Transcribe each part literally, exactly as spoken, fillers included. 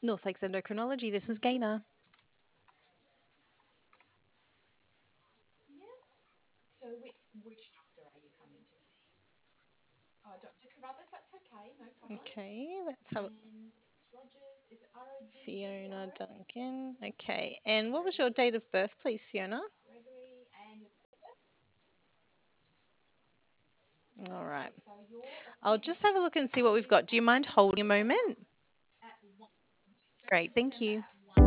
North Lakes Endocrinology. This is Gaina. Okay, let's have Fiona Duncan. Okay, and what was your date of birth, please, Fiona? All right. I'll just have a look and see what we've got. Do you mind holding a moment? Great, thank you.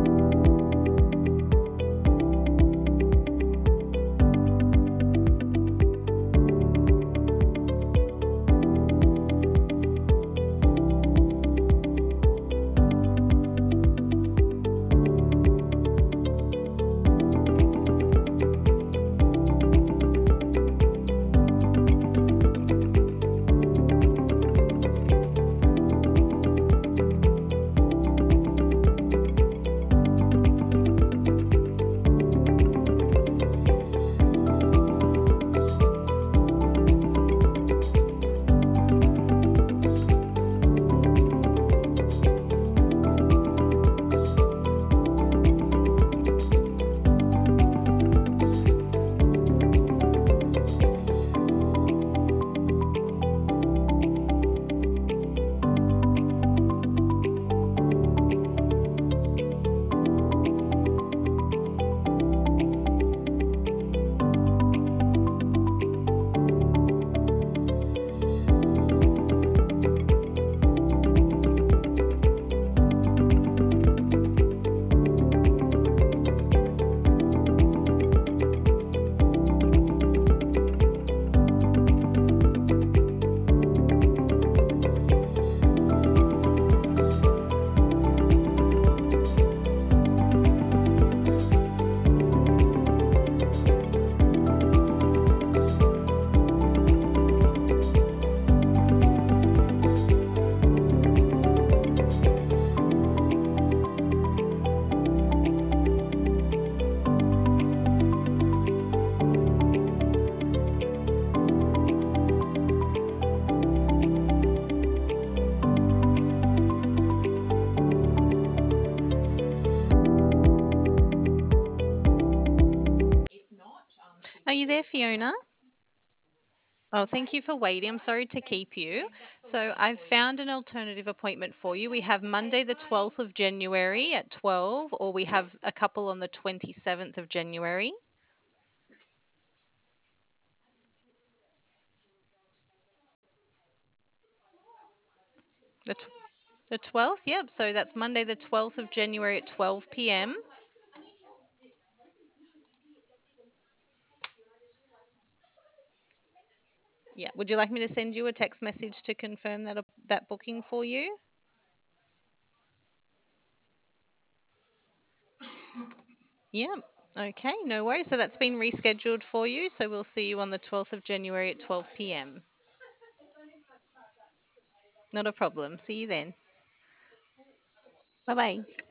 Are you there, Fiona? Oh, thank you for waiting. I'm sorry to keep you. So I've found an alternative appointment for you. We have Monday, the twelfth of January at twelve, or we have a couple on the twenty-seventh of January. The, tw- the twelfth, yep. So that's Monday, the twelfth of January at twelve p m. Yeah. Would you like me to send you a text message to confirm that, that booking for you? Yeah. Okay, no worries. So that's been rescheduled for you. So we'll see you on the twelfth of January at twelve p m. Not a problem. See you then. Bye bye.